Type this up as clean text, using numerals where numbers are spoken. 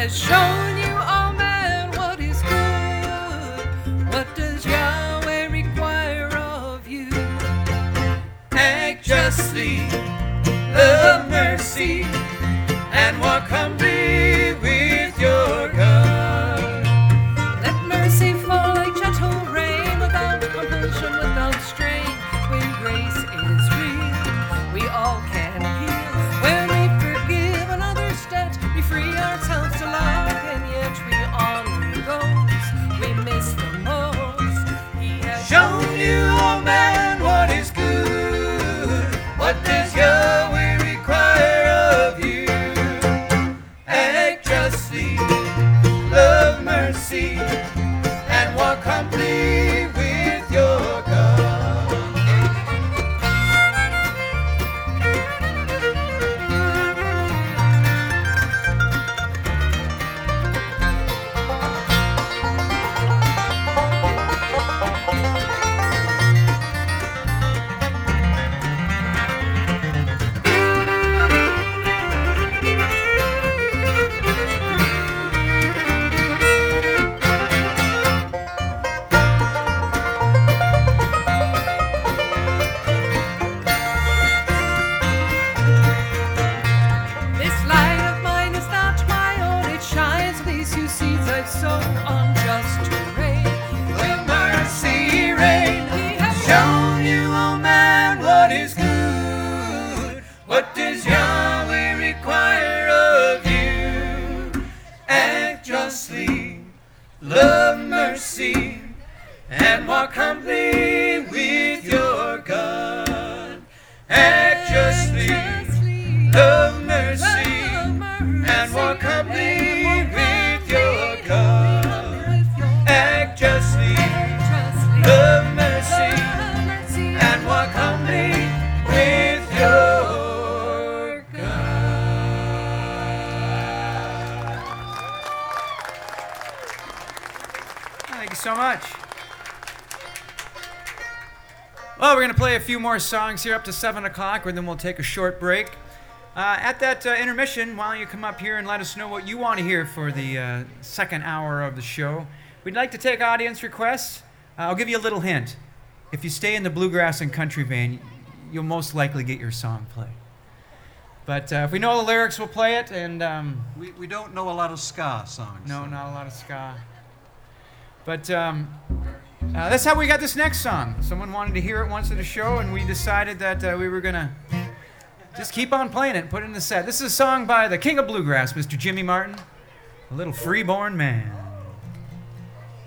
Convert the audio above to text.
has shown you, oh man, what is good. What does Yahweh require of you? Act justly, love mercy, and walk humbly with your God. Let mercy fall like gentle rain, without compulsion, without strain. When grace is real, we all can heal. When we forgive another's debt, we free ourselves to love, and yet we onward goes. We miss the most. He has shown you, oh man, what is good. What does Yahweh require of you? Act justly, love mercy, and walk humbly with your God. This light of mine is not my own, it shines these few seeds I've sown on just terrain. With mercy reign, He has shown you, oh man, what is good. What does Yahweh require of you? Act justly, love mercy, and walk humbly with your God. Act justly, love mercy, and walk humbly with your God. Act justly, love mercy, and walk humbly with your God. Thank you so much. Well, we're going to play a few more songs here up to 7 o'clock, and then we'll take a short break. At that intermission, why don't you come up here and let us know what you want to hear for the second hour of the show. We'd like to take audience requests. I'll give you a little hint. If you stay in the bluegrass and country vein, you'll most likely get your song played. But if we know the lyrics, we'll play it. And we don't know a lot of ska songs. No, not a lot of ska. But that's how we got this next song. Someone wanted to hear it once at a show, and we decided that we were going to just keep on playing it and put it in the set. This is a song by the King of Bluegrass, Mr. Jimmy Martin, A Little Freeborn Man.